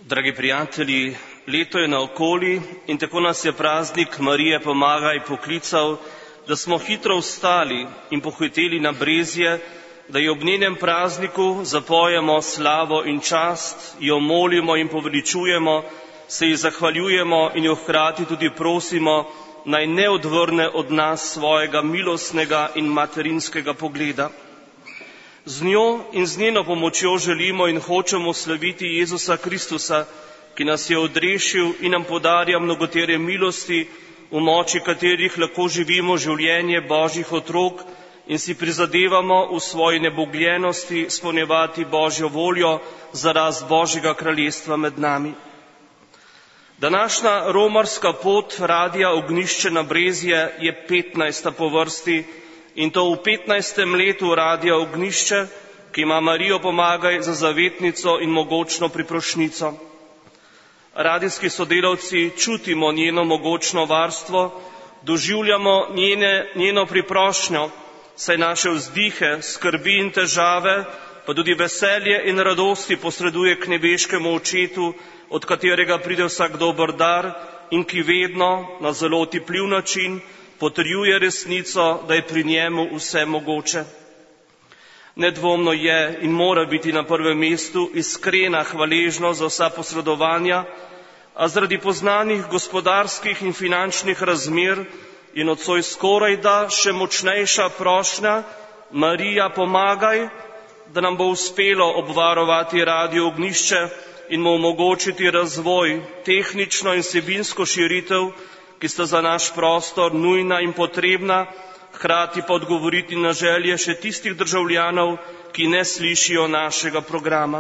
Dragi prijatelji, leto je naokoli in tako nas je praznik Marije pomagaj poklical, da smo hitro vstali in pohiteli na Brezje, da jo ob njenem prazniku zapojemo slavo in čast, jo molimo in poveličujemo, se ji zahvaljujemo in jo hkrati tudi prosimo, naj ne odvrne od nas svojega milostnega in materinskega pogleda. Z njo in z njeno pomočjo želimo in hočemo slaviti Jezusa Kristusa, ki nas je odrešil in nam podarja mnogotere milosti, v moči katerih lahko živimo življenje Božjih otrok in si prizadevamo v svoji nebogljenosti izpolnjevati Božjo voljo za rast Božjega kraljestva med nami. Današnja romarska pot Radia Ognjišče na Brezje je 15. po vrsti, in to v 15. letu Radia Ognjišče, ki ima Marijo pomagaj za zavetnico in mogočno priprošnjico. Radijski sodelavci čutimo njeno mogočno varstvo, doživljamo njeno priprošnjo, saj naše vzdihe, skrbi in težave, pa tudi veselje in radosti posreduje k nebeškemu očetu, od katerega pride vsak dober dar in ki vedno, na zelo otipljiv način, potrjuje resnico, da je pri njemu vse mogoče. Nedvomno je in mora biti na prvem mestu iskrena hvaležnost za vsa posredovanja, a zaradi poznanih gospodarskih in finančnih razmer je nocoj skorajda še močnejša prošnja: Marija, pomagaj, da nam bo uspelo obvarovati Radio Ognjišče in mu omogočiti razvoj, tehnično in vsebinsko širitev, ki sta za naš prostor nujna in potrebna, hkrati pa odgovoriti na želje še tistih državljanov, ki ne slišijo našega programa.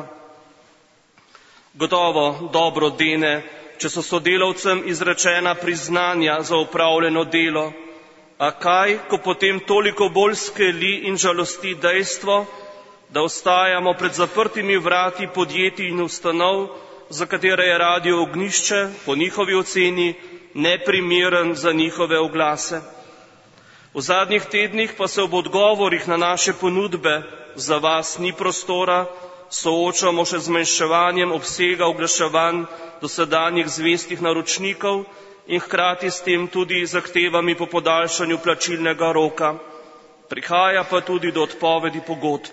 Gotovo dobro dene, če so sodelavcem izrečena priznanja za opravljeno delo, a kaj, ko potem toliko bolj skeli in žalosti dejstvo, da ostajamo pred zaprtimi vrati podjetij in ustanov, za katere je Radio Ognjišče po njihovi oceni neprimeren za njihove oglase. V zadnjih tednih pa se ob odgovorih na naše ponudbe za vas ni prostora soočamo še z zmanjševanjem obsega oglaševanj dosedanjih zvestih naročnikov in hkrati s tem tudi zahtevami po podaljšanju plačilnega roka. Prihaja pa tudi do odpovedi pogodb.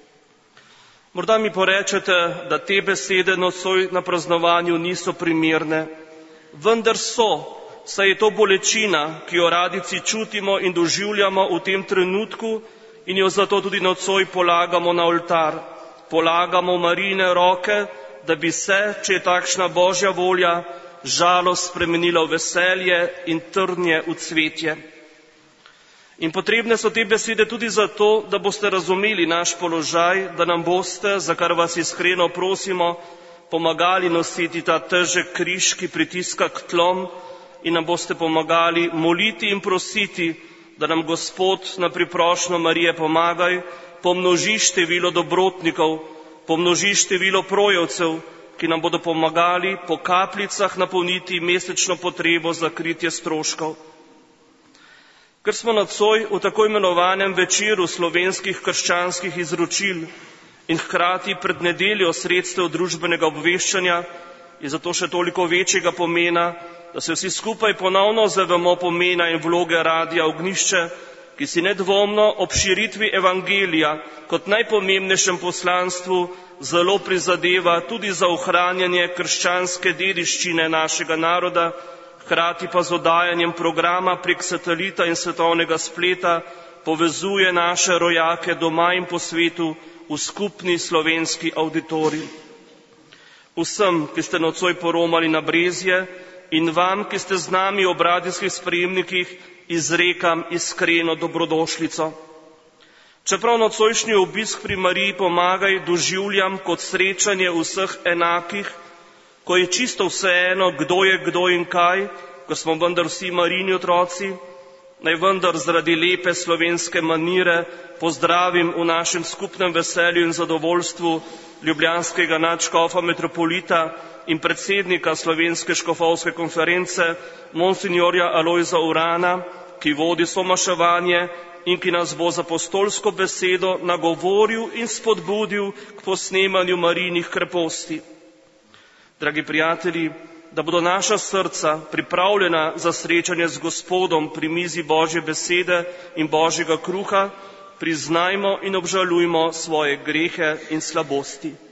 Morda mi porečete, da te besede nocoj na praznovanju niso primerne, vendar so, saj je to bolečina, ki jo radijci čutimo in doživljamo v tem trenutku in jo zato tudi nocoj polagamo na oltar. Polagamo v Marijine roke, da bi se, če je takšna Božja volja, žalost spremenila v veselje in trnje v cvetje. In potrebne so te besede tudi zato, da boste razumeli naš položaj, da nam boste, za kar vas iskreno prosimo, pomagali nositi ta težek križ, ki pritiska k tlom, in nam boste pomagali moliti in prositi, da nam Gospod na priprošnjo Marije pomagaj, pomnoži število dobrotnikov, pomnoži število projevcev, ki nam bodo pomagali po kapljicah napolniti mesečno potrebo za kritje stroškov. Ker smo nocoj v tako imenovanem večeru slovenskih krščanskih izročil in hkrati pred nedeljo sredstev družbenega obveščanja, je zato še toliko večjega pomena, da se vsi skupaj ponovno zavemo pomena in vloge Radia Ognjišče, ki si nedvomno ob širitvi evangelija kot najpomembnejšem poslanstvu zelo prizadeva tudi za ohranjanje krščanske dediščine našega naroda, hkrati pa z oddajanjem programa prek satelita in svetovnega spleta povezuje naše rojake doma in po svetu v skupni slovenski avditorij. Vsem, ki ste nocoj poromali na Brezje, in vam, ki ste z nami ob radijskih sprejemnikih, izrekam iskreno dobrodošlico. Čeprav nocojšnji obisk pri Mariji pomagaj doživljam kot srečanje vseh enakih, ko je čisto vseeno, kdo je kdo in kaj, ko smo vendar vsi Marijini otroci, naj vendar zaradi lepe slovenske manire pozdravim v našem skupnem veselju in zadovoljstvu ljubljanskega nadškofa metropolita in predsednika Slovenske škofovske konference, monsinjorja Alojza Urana, ki vodi somaševanje in ki nas bo z apostolsko besedo nagovoril in spodbudil k posnemanju Marijinih kreposti. Dragi prijatelji, da bodo naša srca pripravljena za srečanje z Gospodom pri mizi Božje besede in Božjega kruha, priznajmo in obžalujmo svoje grehe in slabosti.